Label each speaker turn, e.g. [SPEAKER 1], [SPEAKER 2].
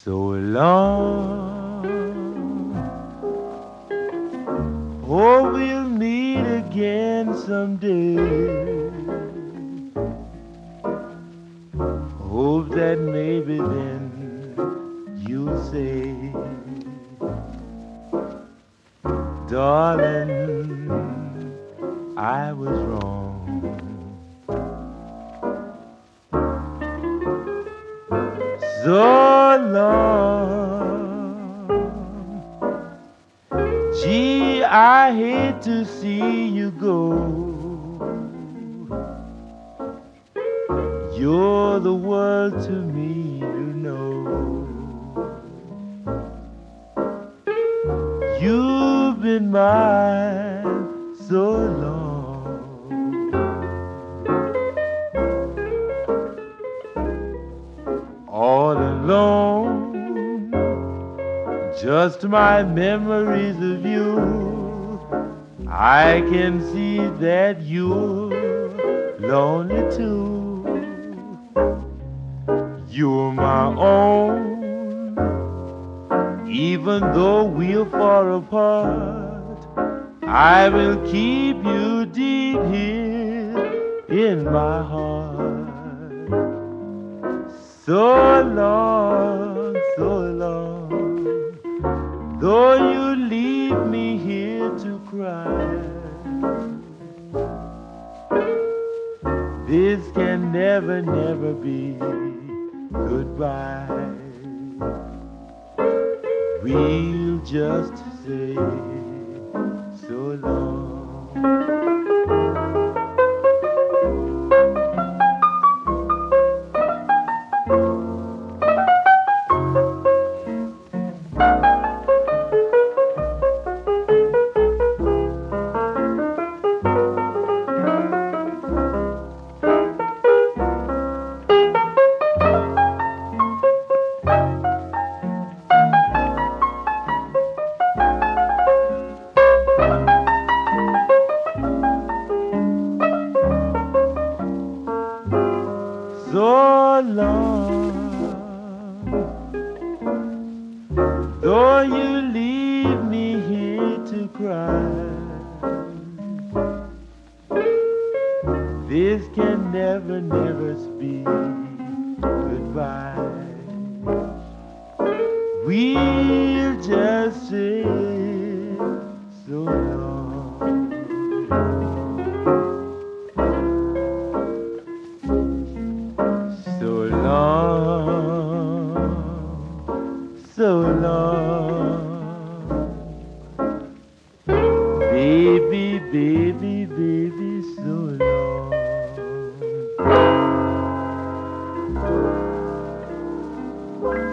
[SPEAKER 1] So long. Oh, we'll meet again someday. Hope that maybe then you'll say, darling, I was wrong. So long. Gee, I hate to see you go. You're the world to me, you know. You've been mine so long. All alone, just my memories of you. I can see that you're lonely too. You're my own, even though we're far apart. I will keep you deep here in my heart. So long, so long, though you leave me here to cry. This can never, never be goodbye. We'll just say so long. So long, though you leave me here to cry. This can never, never be goodbye. We'll just say so long. So long, so long, baby, baby, baby, so long.